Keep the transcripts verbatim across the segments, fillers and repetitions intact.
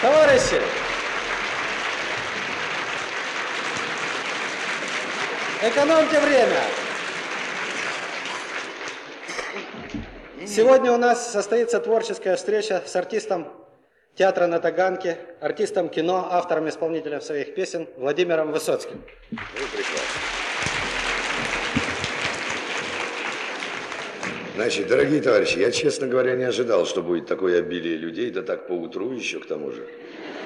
Товарищи! Экономьте время! Сегодня у нас состоится творческая встреча с артистом театра на Таганке, артистом кино, автором-исполнителем своих песен Владимиром Высоцким. Ну, прекрасно. Значит, дорогие товарищи, я, честно говоря, не ожидал, что будет такое обилие людей, да так поутру еще к тому же.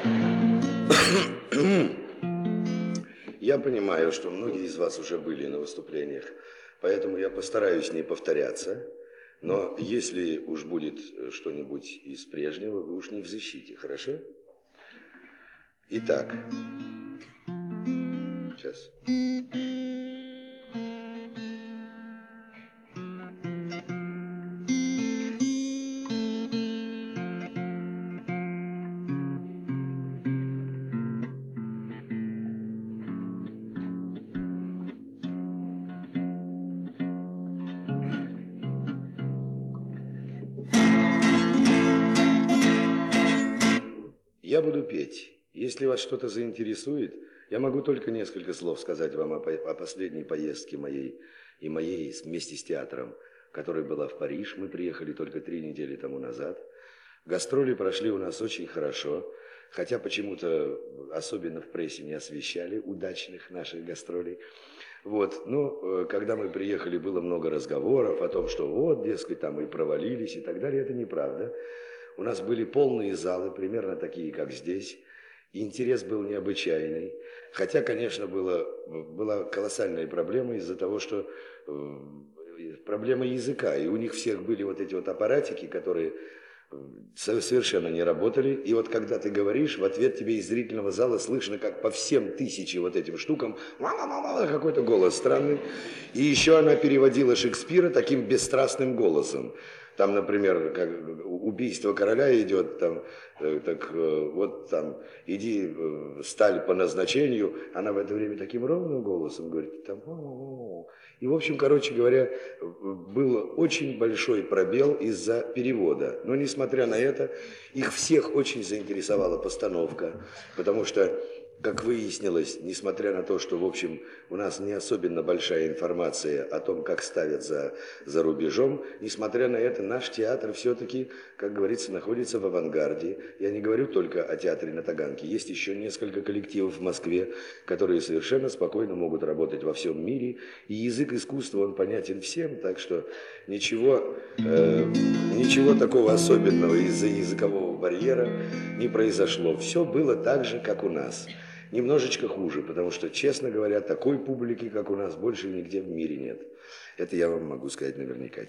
Я понимаю, что многие из вас уже были на выступлениях, поэтому я постараюсь не повторяться. Но если уж будет что-нибудь из прежнего, вы уж не взыщите, хорошо? Итак, сейчас. Я буду петь. Если вас что-то заинтересует, я могу только несколько слов сказать вам о, по о последней поездке моей и моей вместе с театром, которая была в Париж. Мы приехали только три недели тому назад. Гастроли прошли у нас очень хорошо, хотя почему-то особенно в прессе не освещали удачных наших гастролей. Вот, ну, когда мы приехали, было много разговоров о том, что вот, дескать, там и провалились и так далее. Это неправда. У нас были полные залы, примерно такие, как здесь. И интерес был необычайный. Хотя, конечно, было, была колоссальная проблема из-за того, что э, проблема языка. И у них всех были вот эти вот аппаратики, которые совершенно не работали. И вот когда ты говоришь, в ответ тебе из зрительного зала слышно, как по всем тысяче вот этим штукам какой-то голос странный. И еще она переводила Шекспира таким бесстрастным голосом. Там, например, как убийство короля идет, там, так вот там, иди, сталь по назначению, она в это время таким ровным голосом говорит, там, о-о-о. И, в общем, короче говоря, был очень большой пробел из-за перевода. Но, несмотря на это, их всех очень заинтересовала постановка, потому что, как выяснилось, несмотря на то, что, в общем, у нас не особенно большая информация о том, как ставят за, за рубежом, несмотря на это, наш театр все-таки, как говорится, находится в авангарде. Я не говорю только о театре на Таганке. Есть еще несколько коллективов в Москве, которые совершенно спокойно могут работать во всем мире. И язык искусства, он понятен всем, так что ничего, э, ничего такого особенного из-за языкового барьера не произошло. Все было так же, как у нас. Немножечко хуже, потому что, честно говоря, такой публики, как у нас, больше нигде в мире нет. Это я вам могу сказать наверняка.